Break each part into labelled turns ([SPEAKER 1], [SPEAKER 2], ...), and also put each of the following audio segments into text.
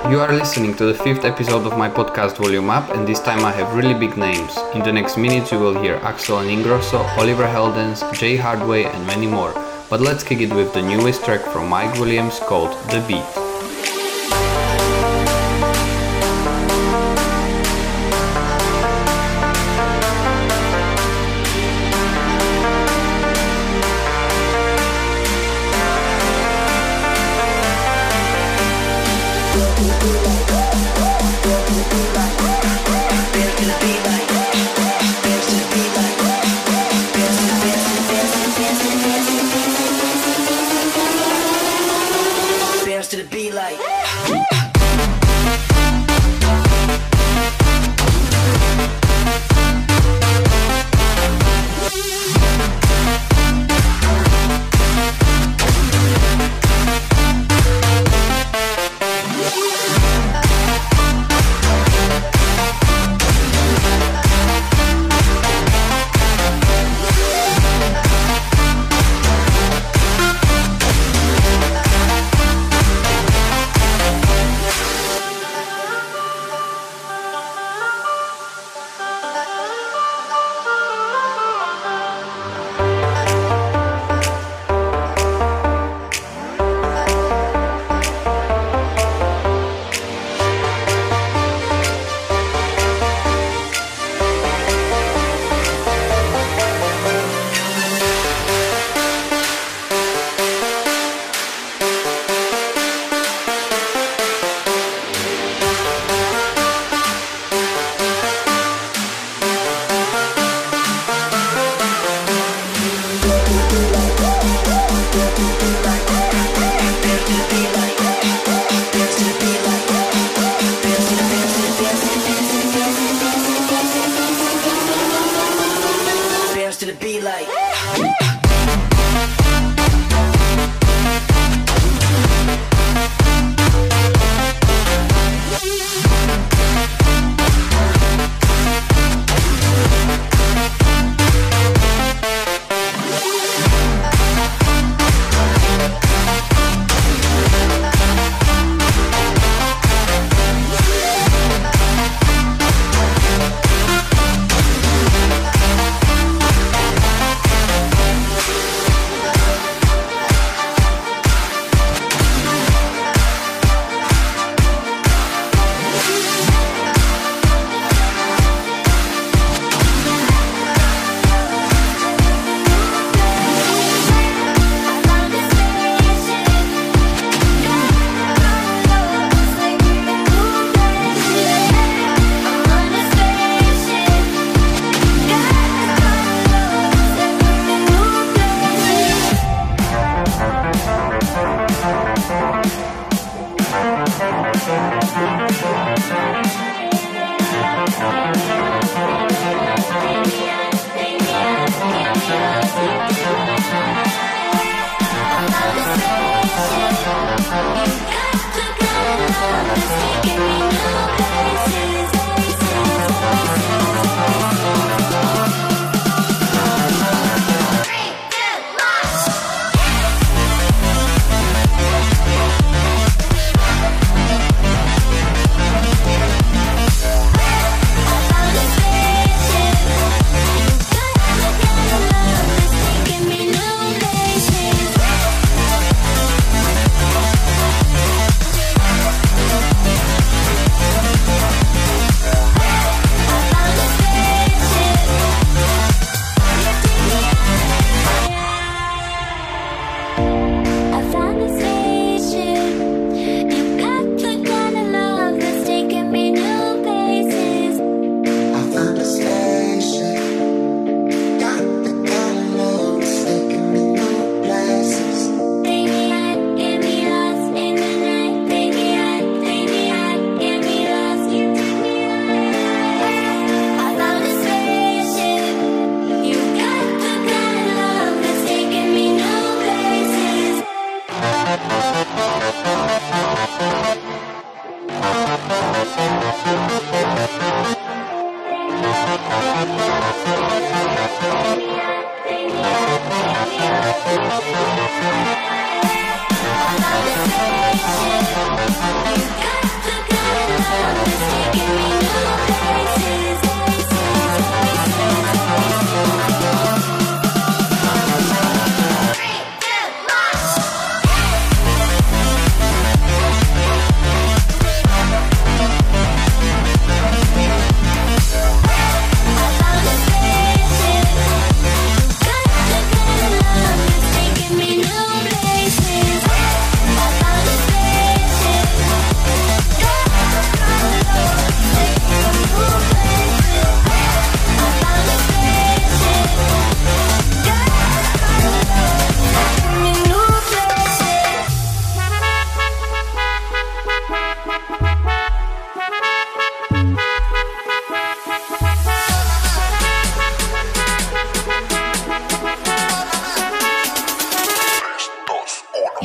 [SPEAKER 1] You are listening to the fifth episode of my podcast Volume Up, and this time I have really big names. In the next minutes you will hear Axel and Ingrosso, Oliver Heldens, Jay Hardway and many more. But let's kick it with the newest track from Mike Williams called The Beat.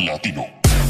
[SPEAKER 2] Latino.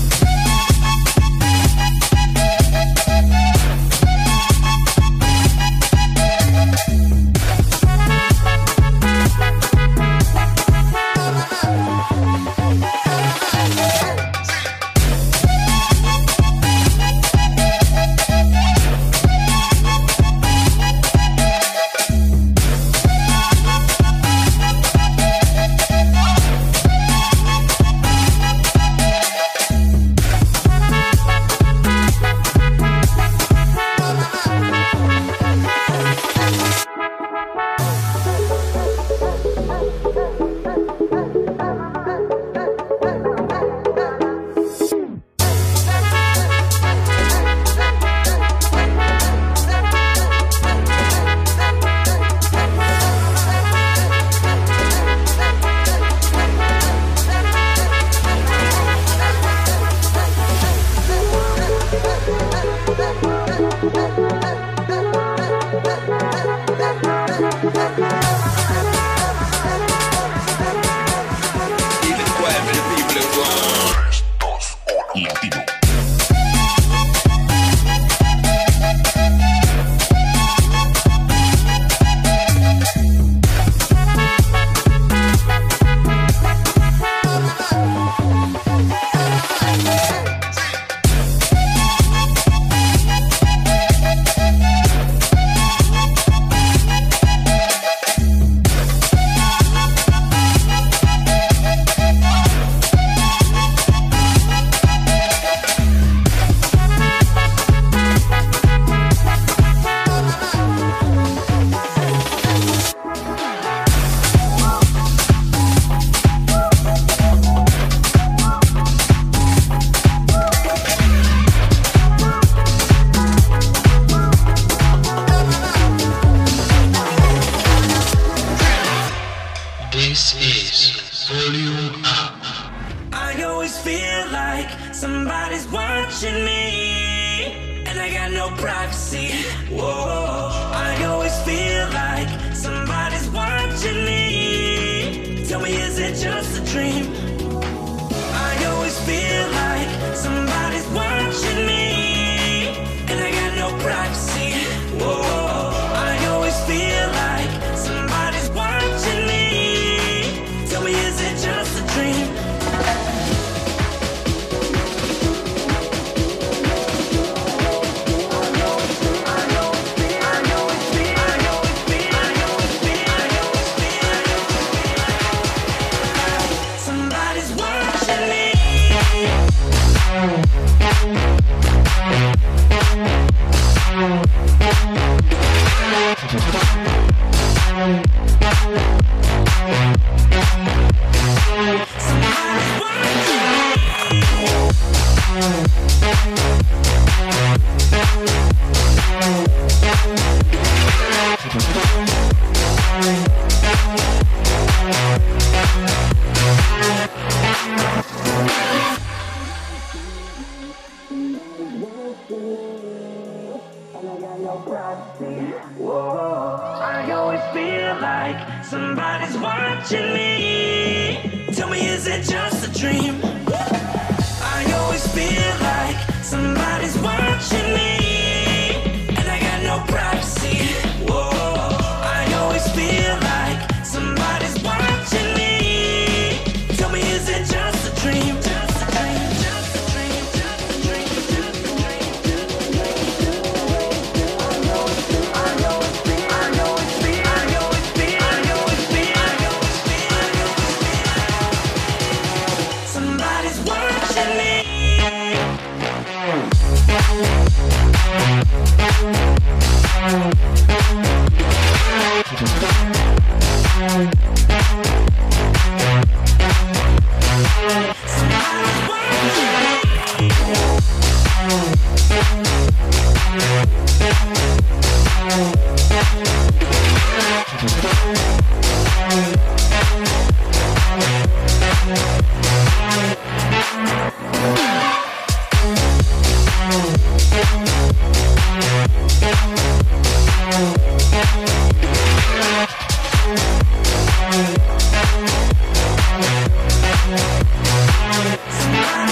[SPEAKER 2] Latino.
[SPEAKER 3] This is Volume Up.
[SPEAKER 4] I always feel like somebody's watching me, and I got no privacy. Whoa, I always feel like somebody's watching me. Tell me, is it just a dream? I always feel like somebody's watching me, and I got no privacy. Whoa, I always feel like somebody's watching me. Tell me, is it just a dream? Somebody's watching me. Whoa, I always feel like somebody's watching me. Tell me, is it just a dream? I always feel like somebody's watching me, and I got no privacy. Whoa, I always feel like somebody's watching me. Tell me, is it just a dream? Just a dream, just a dream, just a dream, just a dream, just a dream. I always feel somebody's watching me. Somebody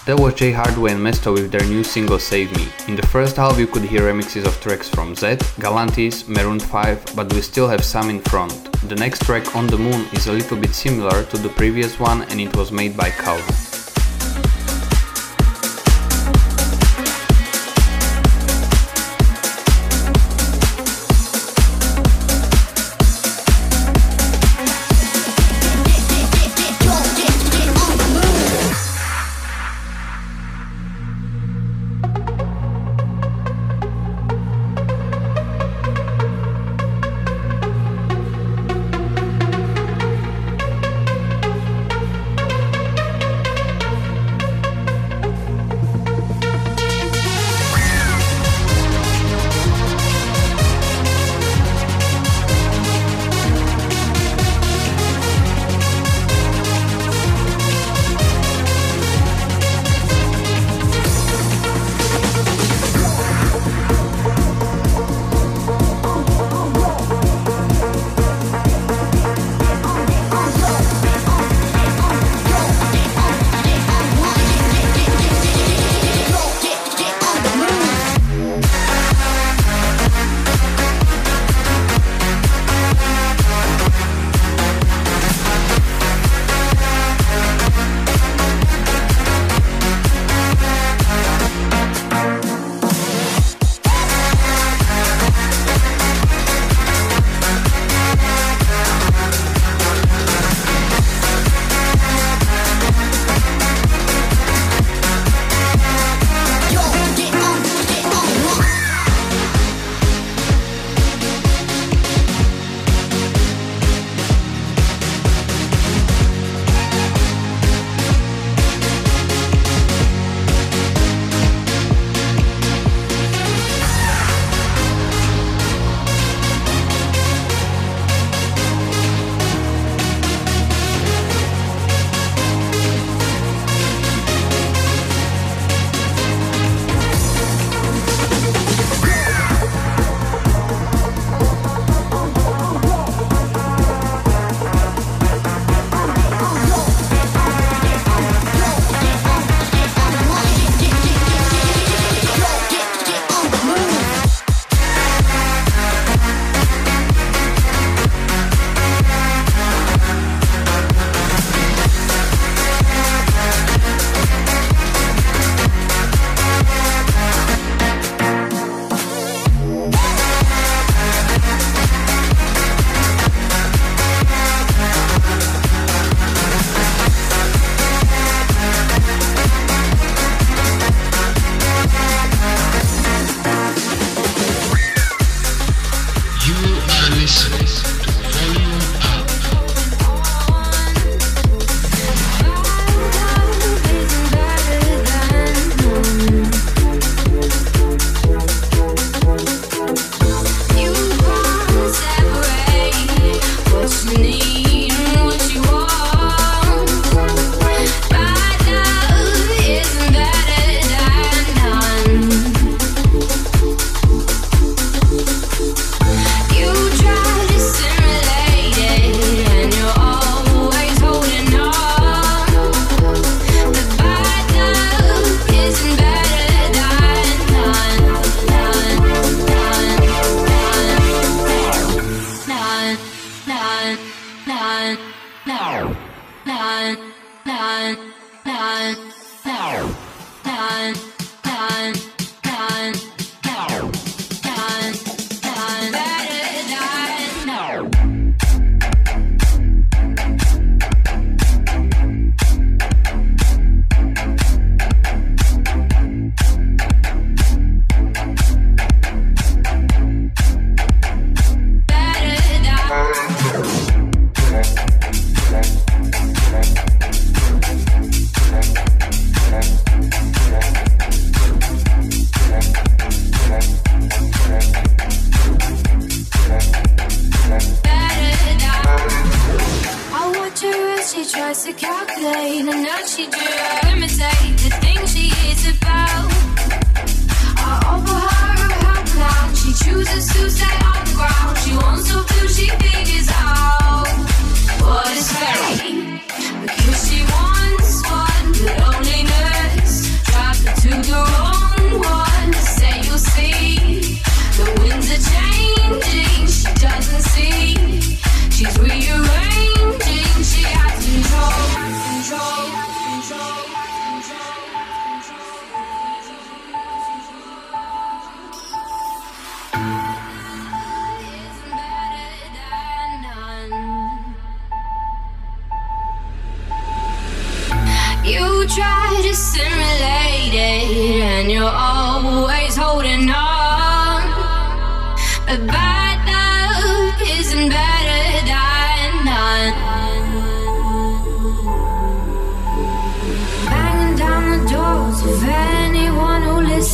[SPEAKER 1] That was Jay Hardway and Mesto with their new single Save Me. In the first half you could hear remixes of tracks from Zedd, Galantis, Maroon 5, but we still have some in front. The next track, On the Moon, is a little bit similar to the previous one and it was made by Calvin.
[SPEAKER 2] tries to calculate, and now she just imitate the things she is about. I offer her a helping hand, she chooses to stay on the ground. She wants to feel, she figures out what is fate, because she wants one, but loneliness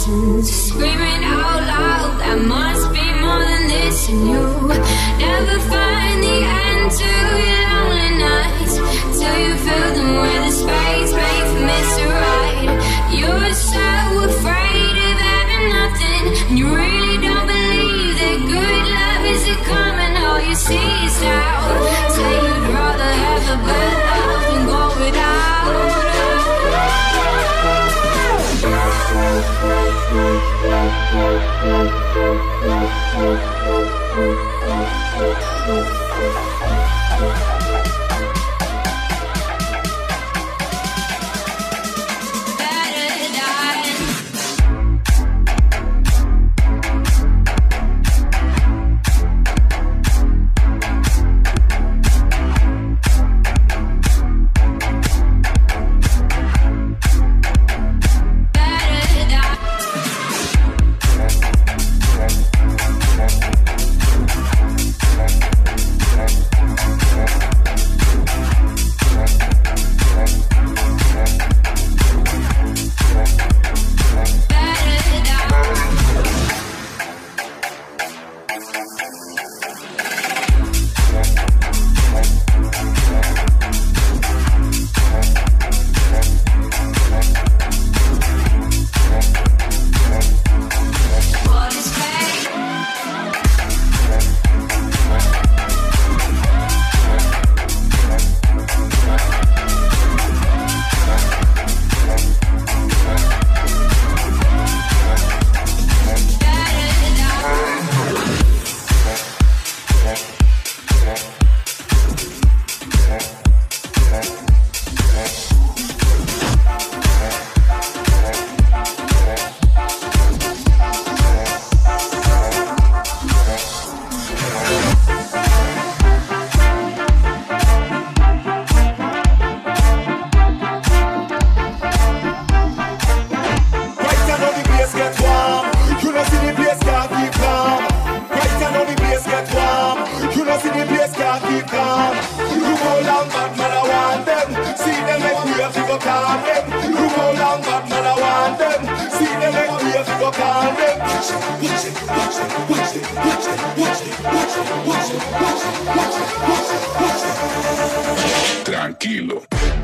[SPEAKER 2] emotions, screaming out loud. That must be more than this, and you never find the end to your lonely nights till you fill them with a space made for Mr. Right. You're so afraid of having nothing, and you really don't believe that good love is a coming. All you see is doubt. Say you'd rather have a good love than go without.
[SPEAKER 5] Tranquilo.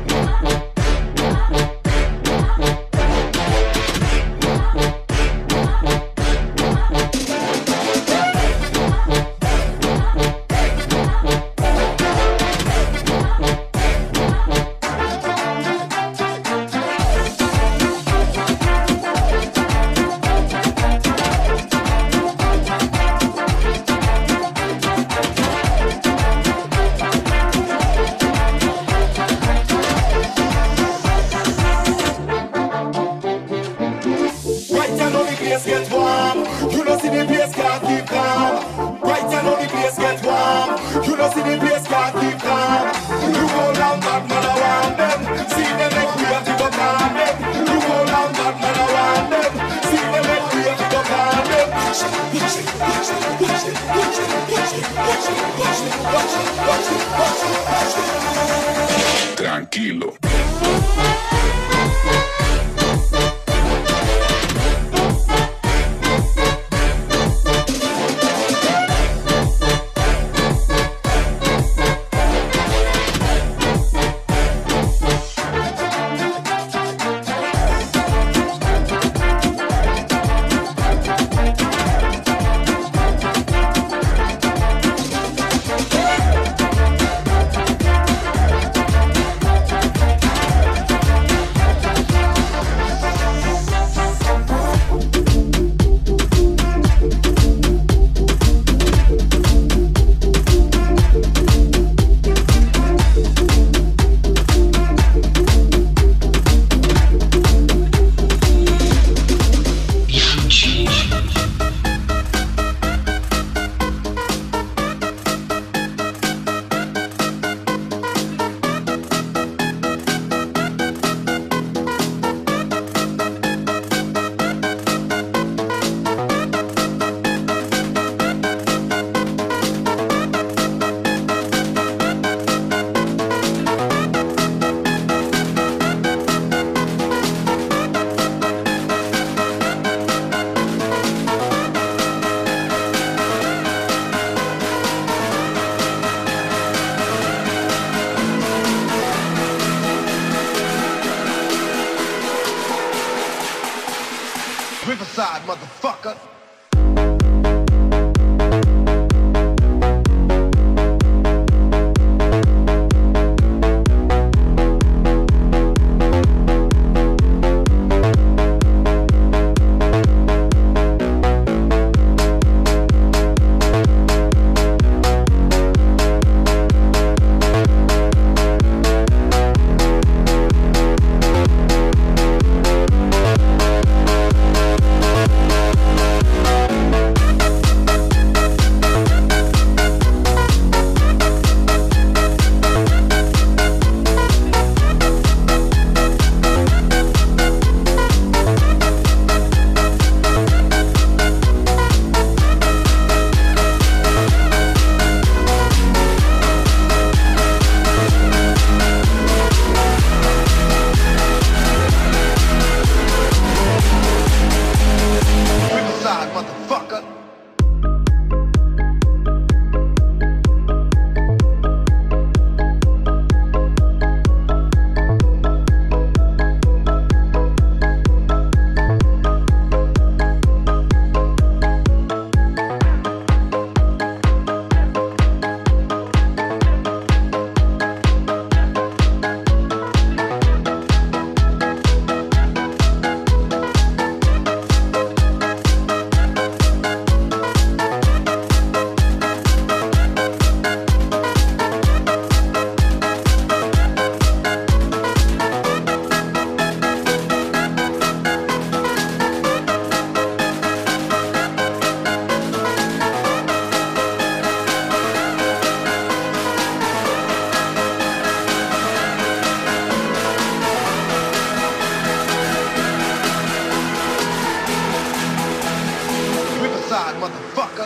[SPEAKER 5] Tranquilo.
[SPEAKER 3] motherfucker. Motherfucker.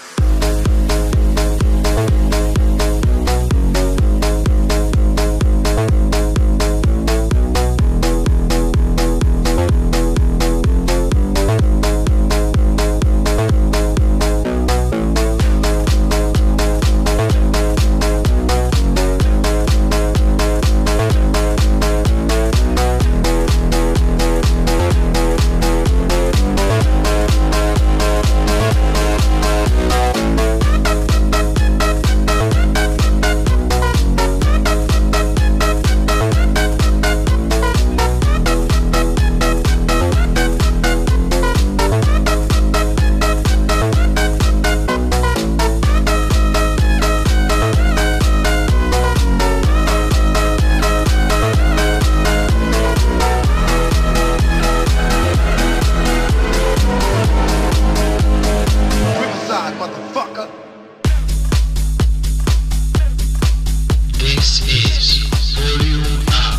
[SPEAKER 3] This is Volume Up.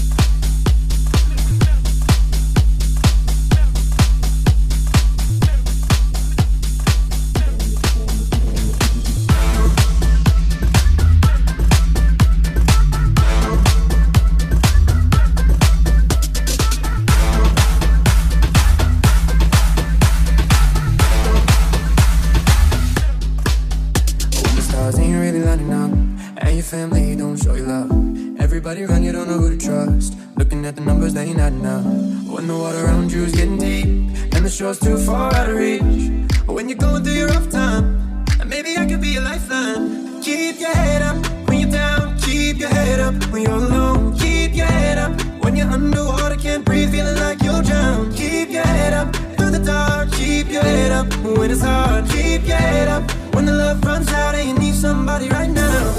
[SPEAKER 5] Family don't show you love. Everybody around you don't know who to trust. Looking at the numbers, they ain't adding up. When the water around you is getting deep and the shore's too far out of reach. When you're going through your rough time, maybe I could be a lifeline. Keep your head up when you're down. Keep your head up when you're alone. Keep your head up when you're underwater, can't breathe, feeling like you'll drown. Keep your head up through the dark. Keep your head up when it's hard. Keep your head up when the love runs out and you need somebody right now.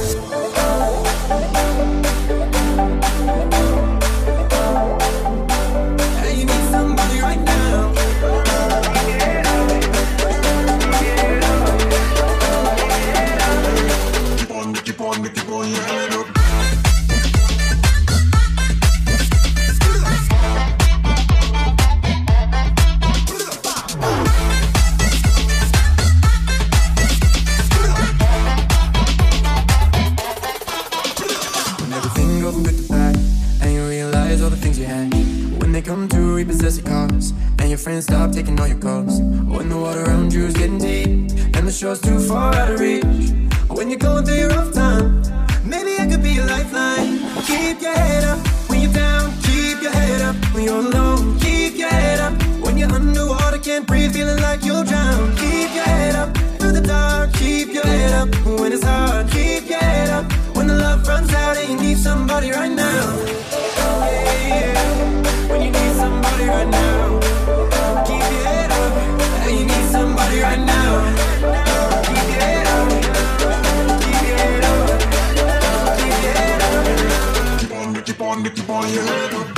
[SPEAKER 5] Hey, you need somebody right now. Keep on, your head up. Come to repossess your cars, and your friends stop taking all your calls. When the water around you is getting deep and the shore's too far out of reach. When you're going through your rough time, maybe I could be a lifeline. Keep your head up when you're down. Keep your head up when you're alone. Keep your head up when you're underwater, can't breathe, feeling like you'll drown. Keep your head up through the dark. Keep your head up when it's hard. Keep your head up when the love runs out and you need somebody right now. Yeah. When you need somebody right now. Keep your head up and you need somebody right now. Keep your head up. Keep your head up. Keep your head up. Keep on your head up.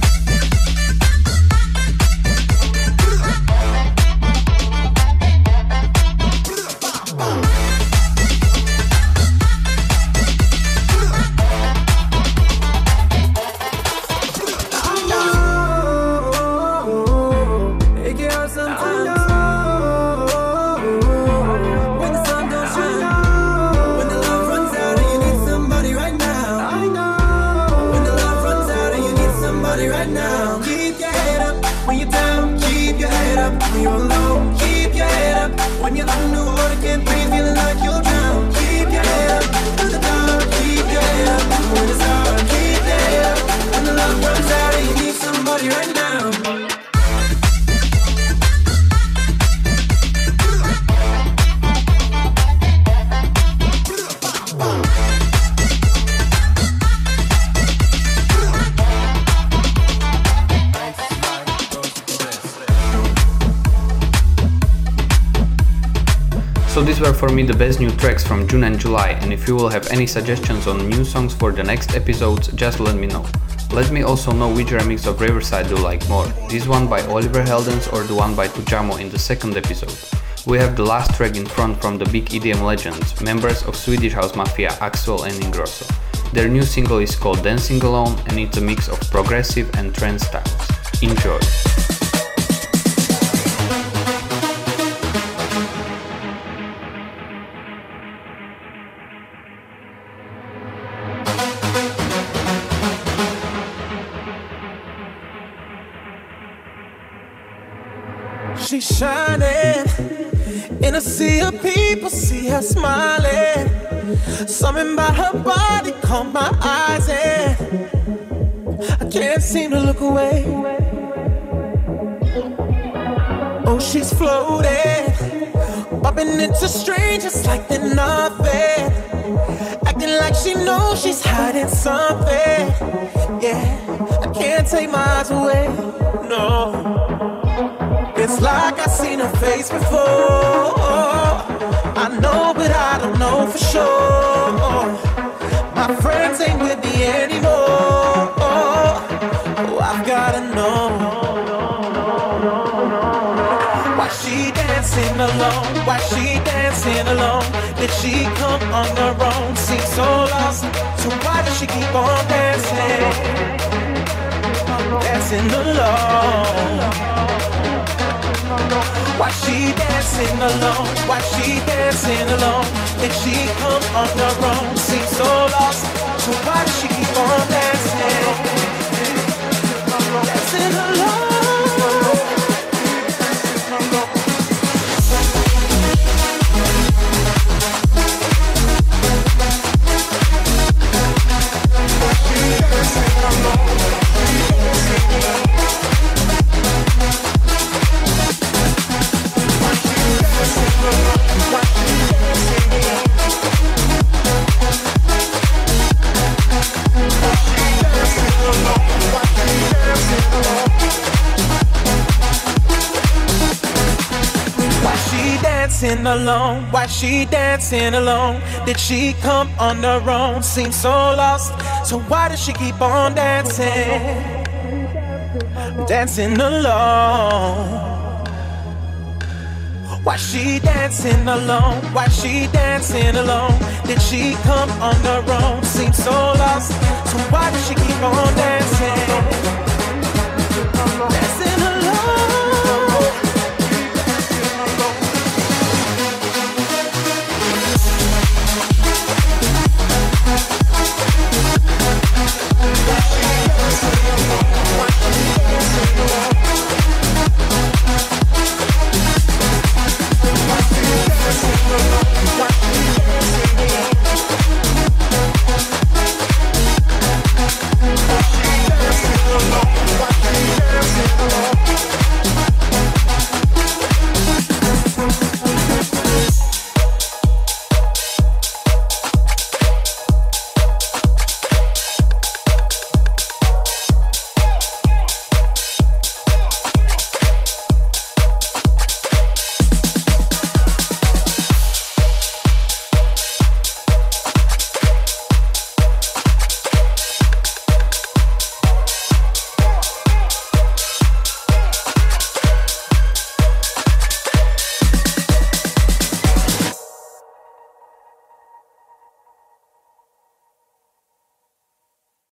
[SPEAKER 1] So these were for me the best new tracks from June and July, and if you will have any suggestions on new songs for the next episodes, just let me know. Let me also know which remix of Riverside do you like more, this one by Oliver Heldens or the one by Tujamo in the second episode. We have the last track in front from the big EDM legends, members of Swedish House Mafia Axwell and Ingrosso. Their new single is called Dancing Alone and it's a mix of progressive and trance styles. Enjoy!
[SPEAKER 6] She's shining in a sea of people, see her smiling. Something about her body caught my eyes and I can't seem to look away. Oh, she's floating, bumping into strangers like they're nothing, acting like she knows she's hiding something. Yeah, I can't take my eyes away, no. It's like I've seen her face before. I know, but I don't know for sure. My friends ain't with me anymore. Oh, I've gotta know. Why she dancing alone? Why she dancing alone? Did she come on her own? Seems so lost. So why does she keep on dancing? Dancing alone. Why she dancing alone? Why she dancing alone? Did she come on her own? Seems so lost. So why does she keep on dancing? Dancing alone. Alone, why she dancing alone? Did she come on her own? Seems so lost. So why does she keep on dancing? Dancing alone. Why she dancing alone? Why she dancing alone? Did she come on her own? Seems so lost. So why does she keep on dancing? Dancing alone.